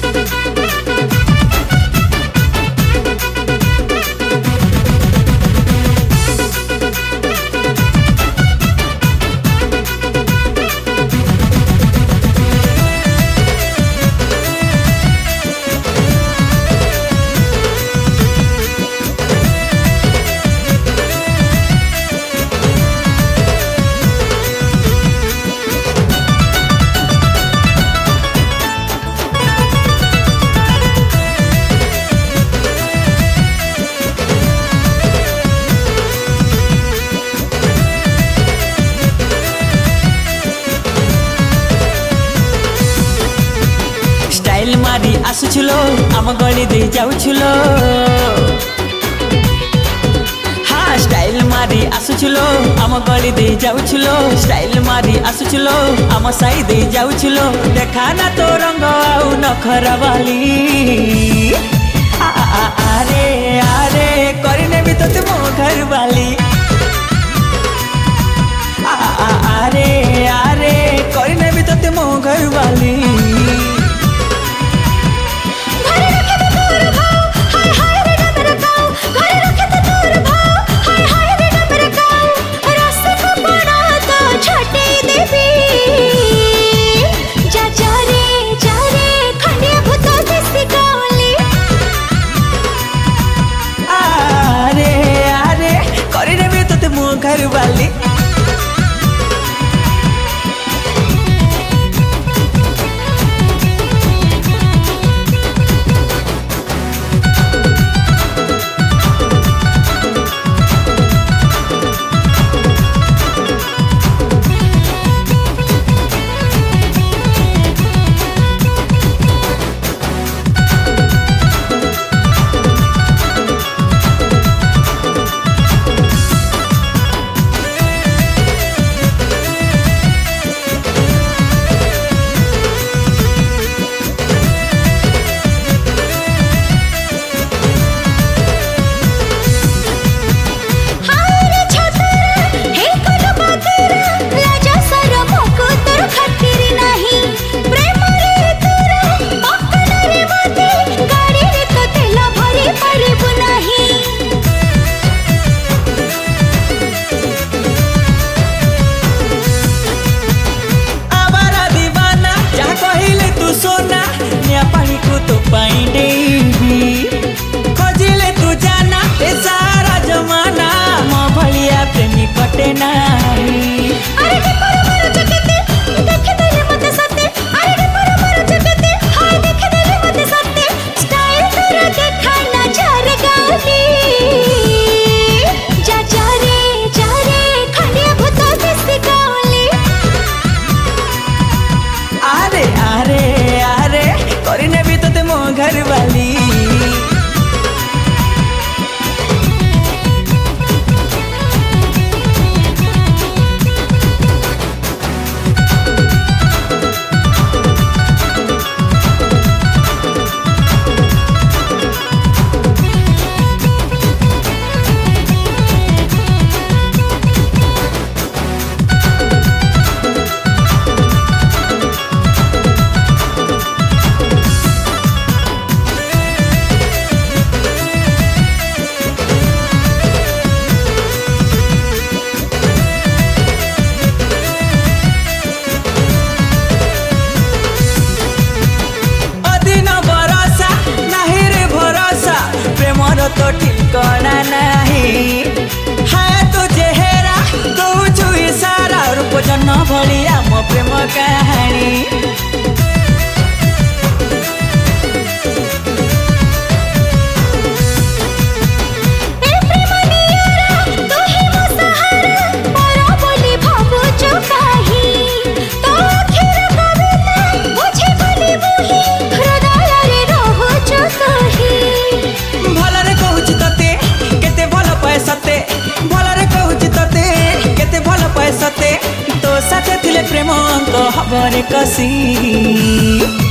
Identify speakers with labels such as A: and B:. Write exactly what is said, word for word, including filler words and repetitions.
A: Style मारी आसुछुलो आम गली दे जाउछुलो हाँ स्टाइल मारी आसुछुलो आम गली दे जाउछुलो स्टाइल मारी आसुछुलो आम साई दे जाउछुलो देखा ना तो रंग आउ नखरा वाली आ आ आरे आरे करने भी तो तुम घर वाली आ आ आरे आरे करने भी तो तुम घर वाली घर वाली खोजिले तू जाना ए सारा जमाना मो भलिया प्रेमी कटे नाही अरे डिपर मारो जगते देख देले मते सते अरे डिपर मारो जगते हाय देख देले मते सते स्टाइल तेरा देखा ना झर गाली जा जा रे जा रे खंडिया भूत दिस गाली अरे अरे अरे करने भी तो तुम घर वाली तो ठिकाना नहीं है तो चेहरा कहूँ इशारा रूप जन भलिया मो प्रेम कहानी तो साथे थिले प्रेम तो हबरे कसी।